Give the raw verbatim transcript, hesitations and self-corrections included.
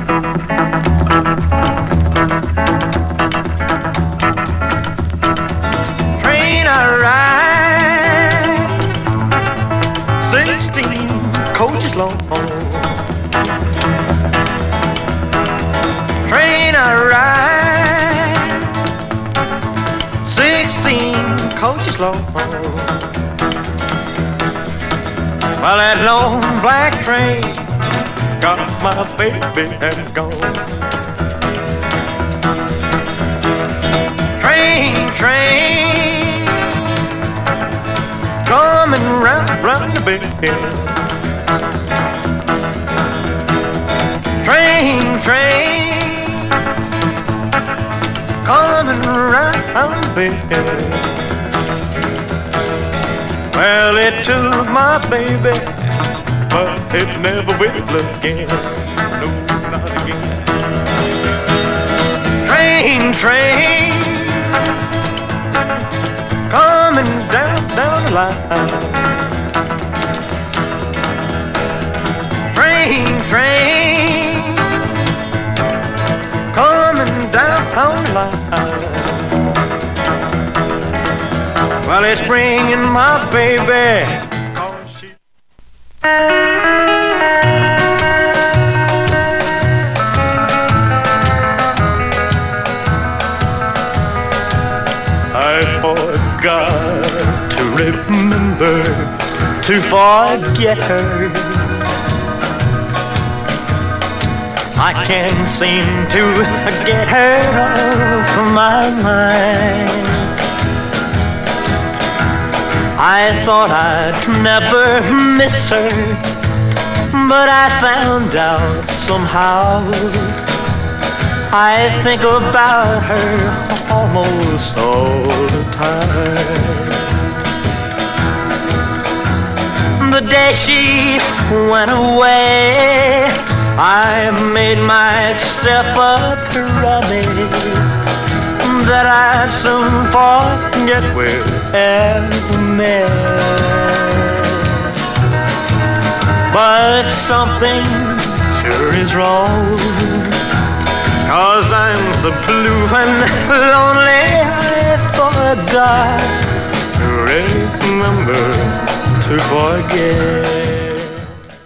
Train I ride, sixteen coaches long. Train I ride, sixteen coaches long. Well, that long black train got my baby and gone. Train, train, coming round, round the bend. Train, train, coming round the bend. Well, it took my baby, but it never will again. No, not again. Train, train, coming down, down the line. Train, train, coming down the line. Well, it's bringing my baby, 'cause she... I forgot to remember to forget her. I can't seem to get her off my mind. I thought I'd never miss her, but I found out somehow. I think about her almost all the time. The day she went away, I made myself a promise that I'd soon forget we've ever met. But something sure is wrong, 'cause I'm so blue and lonely I forgot to remember to forget.